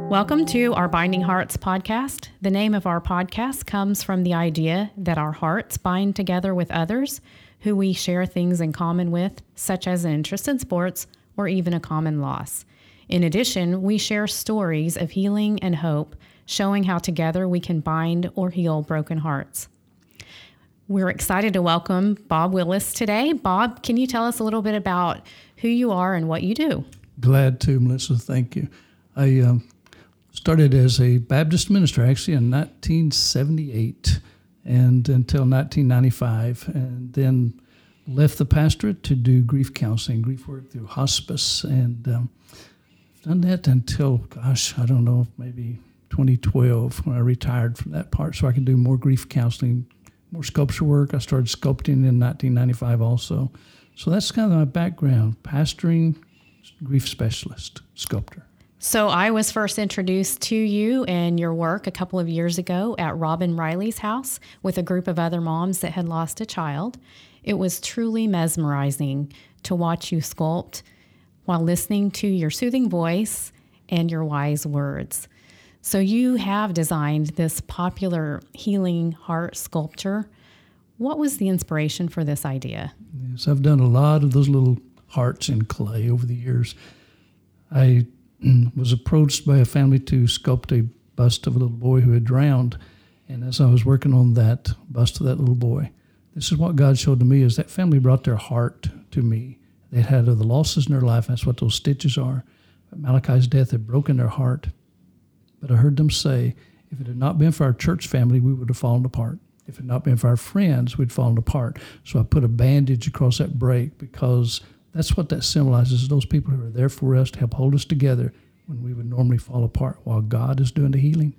Welcome to our Binding Hearts podcast. The name of our podcast comes from the idea that our hearts bind together with others who we share things in common with, such as an interest in sports or even a common loss. In addition, we share stories of healing and hope, showing how together we can bind or heal broken hearts. We're excited to welcome Bob Willis today. Bob, can you tell us a little bit about who you are and what you do? Glad to, Melissa. Thank you. I started as a Baptist minister actually in 1978 and until 1995, and then left the pastorate to do grief counseling, grief work through hospice, and done that until, I don't know, maybe 2012 when I retired from that part so I could do more grief counseling, more sculpture work. I started sculpting in 1995 also. So that's kind of my background, pastoring, grief specialist, sculptor. So I was first introduced to you and your work a couple of years ago at Robin Riley's house with a group of other moms that had lost a child. It was truly mesmerizing to watch you sculpt while listening to your soothing voice and your wise words. So you have designed this popular healing heart sculpture. What was the inspiration for this idea? Yes, I've done a lot of those little hearts in clay over the years. I was approached by a family to sculpt a bust of a little boy who had drowned. And as I was working on that bust of that little boy, this is what God showed to me, is that family brought their heart to me. They had the losses in their life. That's what those stitches are. Malachi's death had broken their heart. But I heard them say, if it had not been for our church family, we would have fallen apart. If it had not been for our friends, we'd fallen apart. So I put a bandage across that break because that's what that symbolizes, those people who are there for us to help hold us together when we would normally fall apart while God is doing the healing.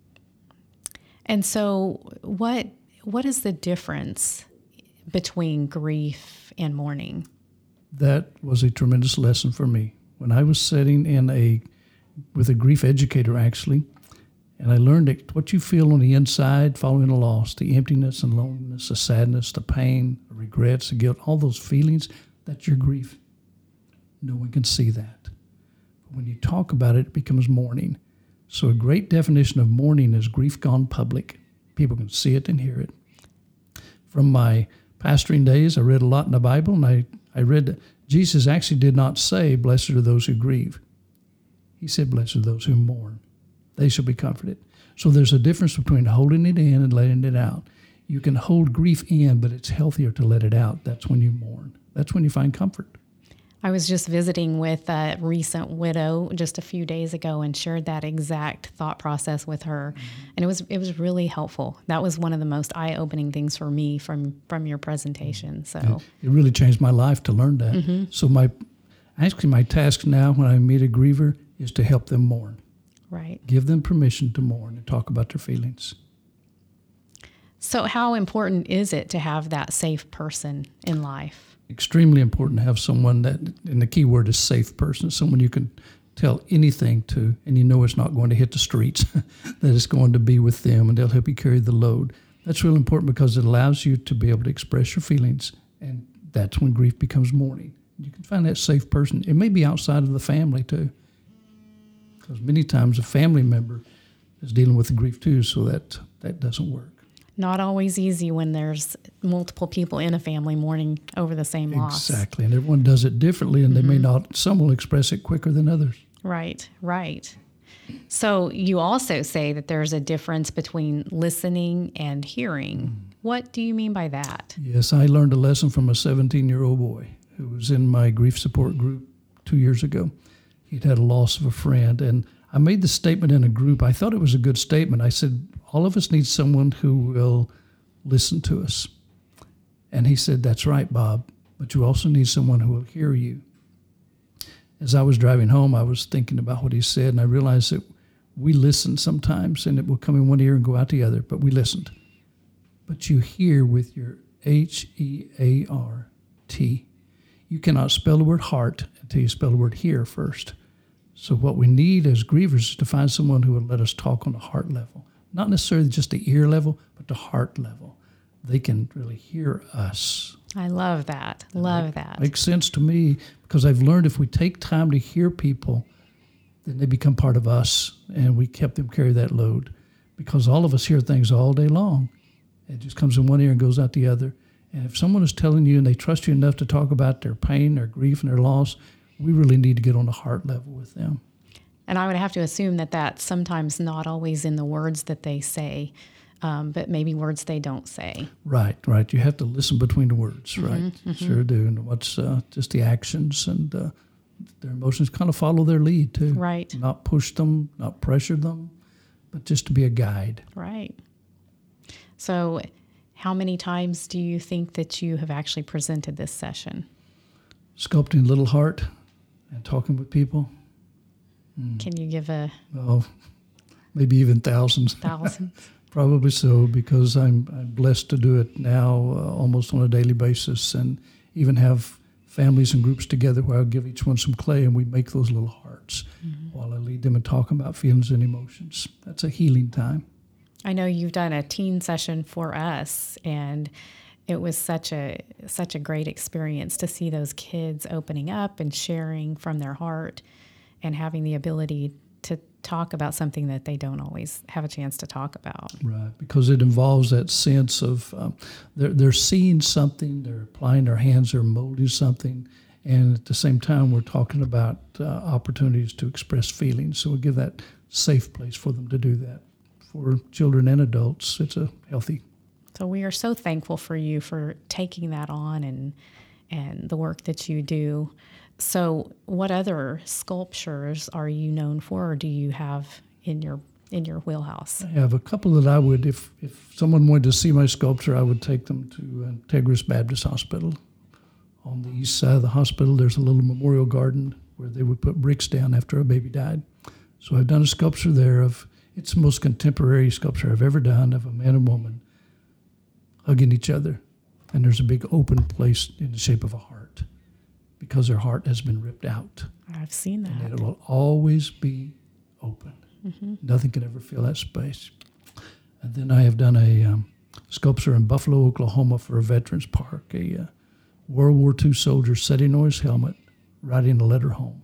And so what is the difference between grief and mourning? That was a tremendous lesson for me. When I was sitting with a grief educator, actually, and I learned that what you feel on the inside following a loss, the emptiness and loneliness, the sadness, the pain, the regrets, the guilt, all those feelings, that's your grief. No one can see that. But when you talk about it, it becomes mourning. So a great definition of mourning is grief gone public. People can see it and hear it. From my pastoring days, I read a lot in the Bible, and I read that Jesus actually did not say, blessed are those who grieve. He said, blessed are those who mourn. They shall be comforted. So there's a difference between holding it in and letting it out. You can hold grief in, but it's healthier to let it out. That's when you mourn. That's when you find comfort. I was just visiting with a recent widow just a few days ago and shared that exact thought process with her. Mm-hmm. And it was really helpful. That was one of the most eye-opening things for me from your presentation. So it really changed my life to learn that. Mm-hmm. So my task now when I meet a griever is to help them mourn. Right. Give them permission to mourn and talk about their feelings. So how important is it to have that safe person in life? Extremely important to have someone that, and the key word is safe person, someone you can tell anything to, and you know it's not going to hit the streets, that it's going to be with them, and they'll help you carry the load. That's really important because it allows you to be able to express your feelings, and that's when grief becomes mourning. You can find that safe person. It may be outside of the family too, because many times a family member is dealing with the grief too, so that doesn't work. Not always easy when there's multiple people in a family mourning over the same loss. Exactly, and everyone does it differently, and they may not, some will express it quicker than others. Right. So you also say that there's a difference between listening and hearing. What do you mean by that? Yes, I learned a lesson from a 17-year-old boy who was in my grief support group 2 years ago. He'd had a loss of a friend, and I made the statement in a group. I thought it was a good statement. I said, all of us need someone who will listen to us. And he said, that's right, Bob, but you also need someone who will hear you. As I was driving home, I was thinking about what he said, and I realized that we listen sometimes, and it will come in one ear and go out the other, but we listened. But you hear with your H-E-A-R-T. You cannot spell the word heart until you spell the word hear first. So what we need as grievers is to find someone who will let us talk on the heart level. Not necessarily just the ear level, but the heart level. They can really hear us. I love that. That makes sense to me because I've learned if we take time to hear people, then they become part of us, and we help them carry that load. Because all of us hear things all day long. It just comes in one ear and goes out the other. And if someone is telling you and they trust you enough to talk about their pain, their grief, and their loss, we really need to get on the heart level with them. And I would have to assume that that's sometimes not always in the words that they say, but maybe words they don't say. Right. You have to listen between the words, right? Mm-hmm. Sure do. And what's just the actions and their emotions kind of follow their lead too. Right. Not push them, not pressure them, but just to be a guide. Right. So how many times do you think that you have actually presented this session? Sculpting Little Heart and talking with people. Can you give a... Oh, maybe even thousands. Thousands? Probably so, because I'm blessed to do it now almost on a daily basis, and even have families and groups together where I'll give each one some clay and we make those little hearts while I lead them and talk about feelings and emotions. That's a healing time. I know you've done a teen session for us, and it was such a great experience to see those kids opening up and sharing from their heart and having the ability to talk about something that they don't always have a chance to talk about. Right, because it involves that sense of they're seeing something, they're applying their hands, they're molding something, and at the same time we're talking about opportunities to express feelings. So we give that safe place for them to do that. For children and adults, it's a healthy. So we are so thankful for you for taking that on and the work that you do. So what other sculptures are you known for, or do you have in your wheelhouse? I have a couple that I would, if someone wanted to see my sculpture, I would take them to Integris Baptist Hospital. On the east side of the hospital, there's a little memorial garden where they would put bricks down after a baby died. So I've done a sculpture there it's the most contemporary sculpture I've ever done of a man and woman hugging each other. And there's a big open place in the shape of a heart because their heart has been ripped out. I've seen that. And it will always be open. Mm-hmm. Nothing can ever fill that space. And then I have done a sculpture in Buffalo, Oklahoma for a veterans park, a World War II soldier sitting on his helmet, writing a letter home.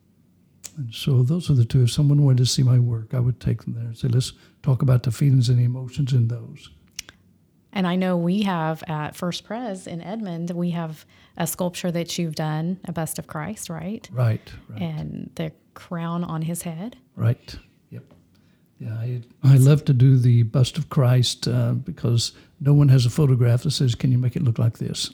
And so those are the two. If someone wanted to see my work, I would take them there and say, let's talk about the feelings and the emotions in those. And I know we have at First Pres in Edmond, we have a sculpture that you've done, a bust of Christ, right? Right. And the crown on his head. Right. Yep. Yeah, I love to do the bust of Christ because no one has a photograph that says, can you make it look like this?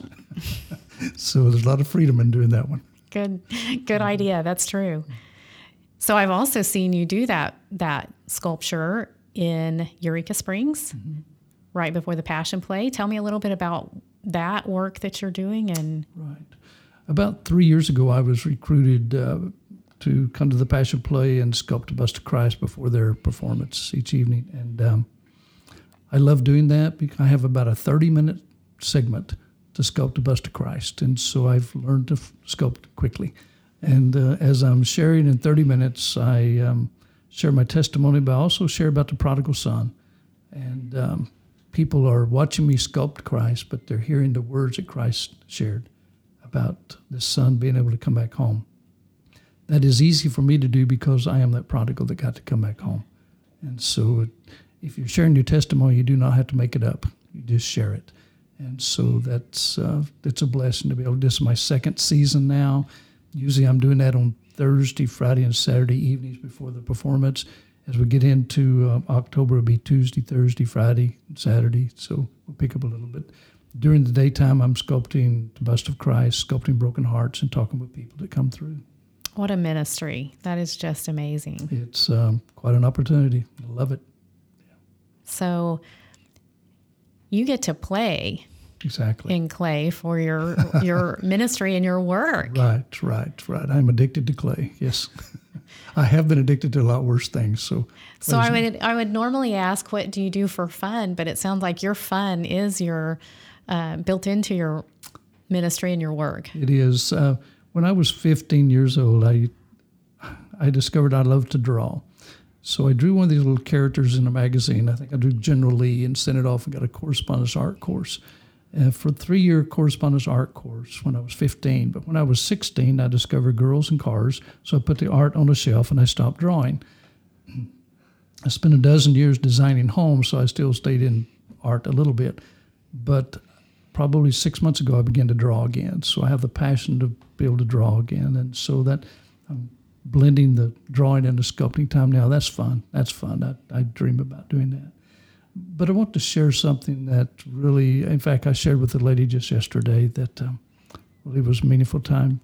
So there's a lot of freedom in doing that one. Good idea. That's true. So I've also seen you do that sculpture in Eureka Springs. Mm-hmm. Right before the Passion Play. Tell me a little bit about that work that you're doing. Right. About 3 years ago, I was recruited to come to the Passion Play and sculpt a bust of Christ before their performance each evening. And I love doing that because I have about a 30-minute segment to sculpt a bust of Christ. And so I've learned to sculpt quickly. And as I'm sharing in 30 minutes, I share my testimony, but I also share about the prodigal son. And people are watching me sculpt Christ, but they're hearing the words that Christ shared about the son being able to come back home. That is easy for me to do because I am that prodigal that got to come back home. And so if you're sharing your testimony, you do not have to make it up. You just share it. And so that's a blessing to be able to do. This is my second season now. Usually I'm doing that on Thursday, Friday, and Saturday evenings before the performance. As we get into October, it'll be Tuesday, Thursday, Friday, and Saturday. So we'll pick up a little bit. During the daytime, I'm sculpting the bust of Christ, sculpting broken hearts, and talking with people that come through. What a ministry. That is just amazing. It's quite an opportunity. I love it. Yeah. So you get to play exactly in clay for your ministry and your work. Right. I'm addicted to clay, yes. I have been addicted to a lot worse things. So I would normally ask, what do you do for fun? But it sounds like your fun is your built into your ministry and your work. It is. When I was 15 years old, I discovered I loved to draw. So I drew one of these little characters in a magazine. I think I drew General Lee and sent it off and got a correspondence art course. for a 3-year correspondence art course when I was 15. But when I was 16, I discovered girls and cars, so I put the art on a shelf and I stopped drawing. I spent a dozen years designing homes, so I still stayed in art a little bit. But probably 6 months ago, I began to draw again. So I have the passion to be able to draw again. And so that I'm blending the drawing and the sculpting time now. That's fun. That's fun. I dream about doing that. But I want to share something that really, in fact, I shared with a lady just yesterday that really was a meaningful time.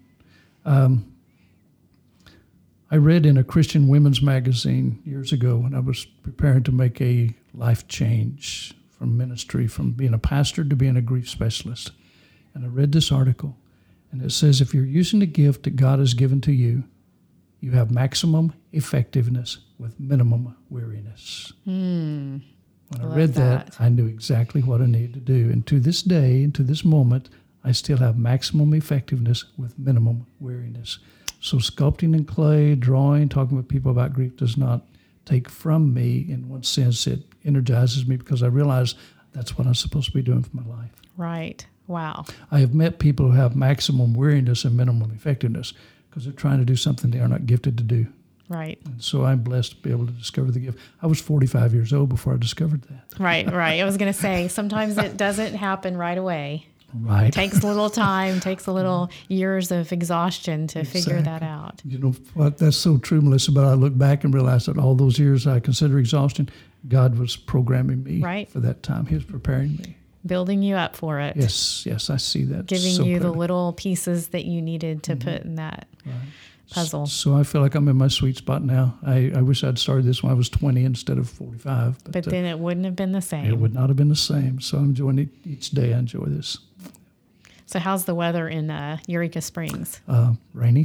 I read in a Christian women's magazine years ago when I was preparing to make a life change from ministry, from being a pastor to being a grief specialist. And I read this article, and it says, if you're using the gift that God has given to you, you have maximum effectiveness with minimum weariness. When I read that, I knew exactly what I needed to do. And to this day, and to this moment, I still have maximum effectiveness with minimum weariness. So sculpting in clay, drawing, talking with people about grief does not take from me. In one sense, it energizes me because I realize that's what I'm supposed to be doing for my life. Right. Wow. I have met people who have maximum weariness and minimum effectiveness because they're trying to do something they are not gifted to do. Right. And so I'm blessed to be able to discover the gift. I was 45 years old before I discovered that. Right. I was going to say, sometimes it doesn't happen right away. Right. It takes a little time, takes a little years of exhaustion to figure that out. You know what? That's so true, Melissa. But I look back and realize that all those years I consider exhaustion, God was programming me for that time. He was preparing me. Building you up for it. Yes, I see that. Giving so you clearly. the little pieces that you needed to put in that puzzle. So I feel like I'm in my sweet spot now. I wish I'd started this when I was 20 instead of 45. But then it wouldn't have been the same. It would not have been the same. So I'm enjoying it each day. I enjoy this. So how's the weather in Eureka Springs? Rainy,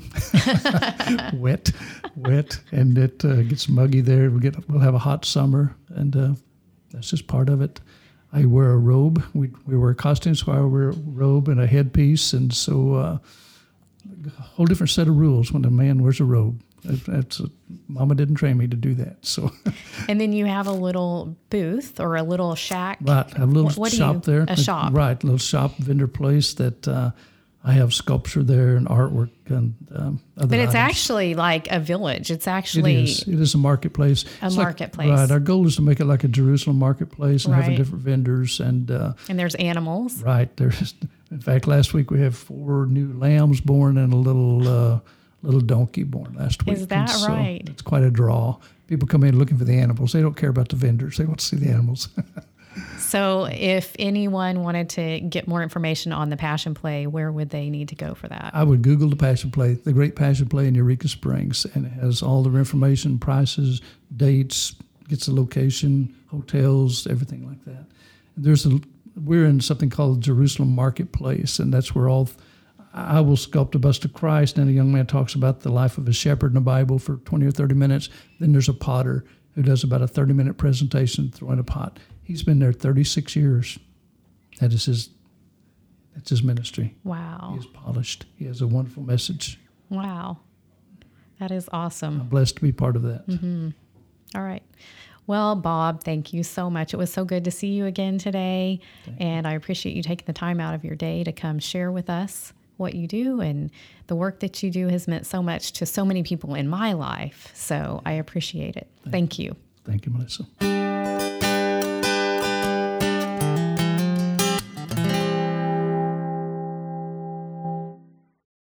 wet, and it gets muggy there. We'll have a hot summer, and that's just part of it. I wear a robe. We wear costumes, so I wear a robe and a headpiece, and so a whole different set of rules when a man wears a robe. Mama didn't train me to do that. So. And then you have a little booth or a little shack. Right, I have a little shop there. A shop. Right, a little shop, vendor place that I have sculpture there and artwork and other But it's items. Actually like a village. It's actually... It is a marketplace. A marketplace. Right, our goal is to make it like a Jerusalem marketplace and having Right. different vendors. And there's animals. Right, in fact, last week we had 4 new lambs born and a little donkey born last week. Is that so right? It's quite a draw. People come in looking for the animals. They don't care about the vendors. They want to see the animals. So if anyone wanted to get more information on the Passion Play, where would they need to go for that? I would Google the Passion Play, the Great Passion Play in Eureka Springs, and it has all the information, prices, dates, gets the location, hotels, everything like that. We're in something called Jerusalem Marketplace, and that's where I will sculpt a bust of Christ, and a young man talks about the life of a shepherd in the Bible for 20 or 30 minutes. Then there's a potter who does about a 30-minute presentation throwing a pot. He's been there 36 years. That's his ministry. Wow. He is polished. He has a wonderful message. Wow. That is awesome. I'm blessed to be part of that. Mm-hmm. All right. Well, Bob, thank you so much. It was so good to see you again today. And I appreciate you taking the time out of your day to come share with us what you do. And the work that you do has meant so much to so many people in my life. So I appreciate it. Thank you. Thank you, Melissa.